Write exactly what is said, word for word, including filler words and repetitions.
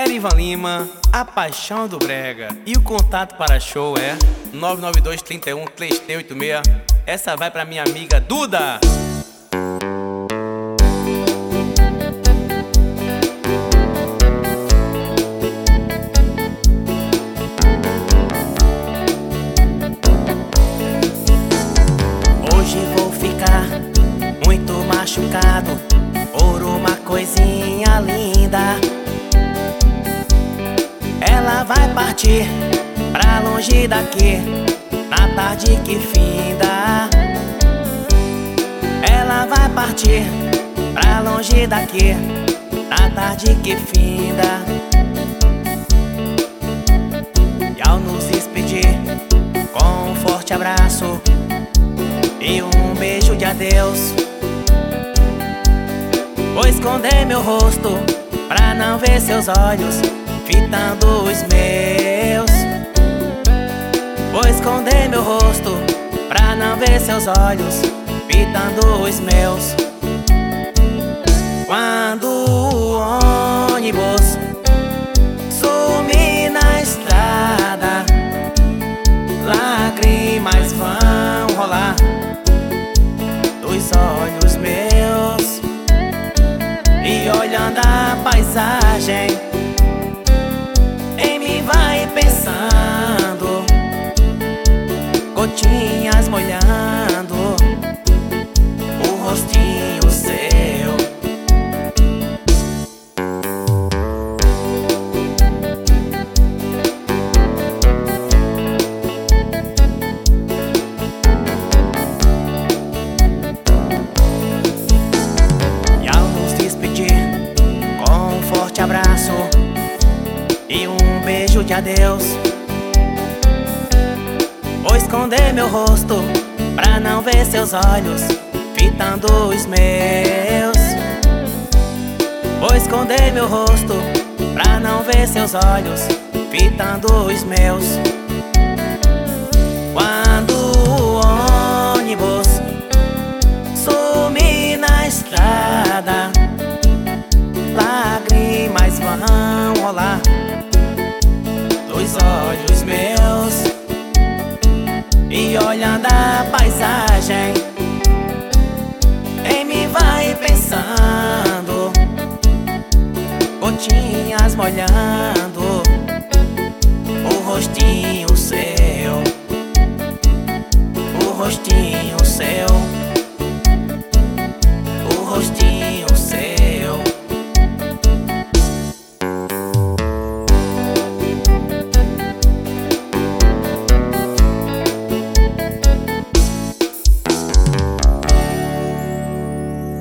Erivan Lima, a paixão do brega. E o contato para show é nove nove dois, trinta e um, três três oito seis. Essa vai pra minha amiga Duda. Hoje vou ficar muito machucado por uma coisinha linda. Ela vai partir pra longe daqui na tarde que finda. Ela vai partir pra longe daqui na tarde que finda. E ao nos despedir com um forte abraço e um beijo de adeus, vou esconder meu rosto pra não ver seus olhos fitando os meus. Vou esconder meu rosto pra não ver seus olhos fitando os meus. Quando o ônibus sumir na estrada, lágrimas vão rolar dos olhos meus. E olhando a paisagem, em mim vai pensando, gotinhas molhando o rostinho seu. E ao nos despedir com um forte abraço e um beijo de adeus, vou esconder meu rosto pra não ver seus olhos fitando os meus. Vou esconder meu rosto pra não ver seus olhos fitando os meus.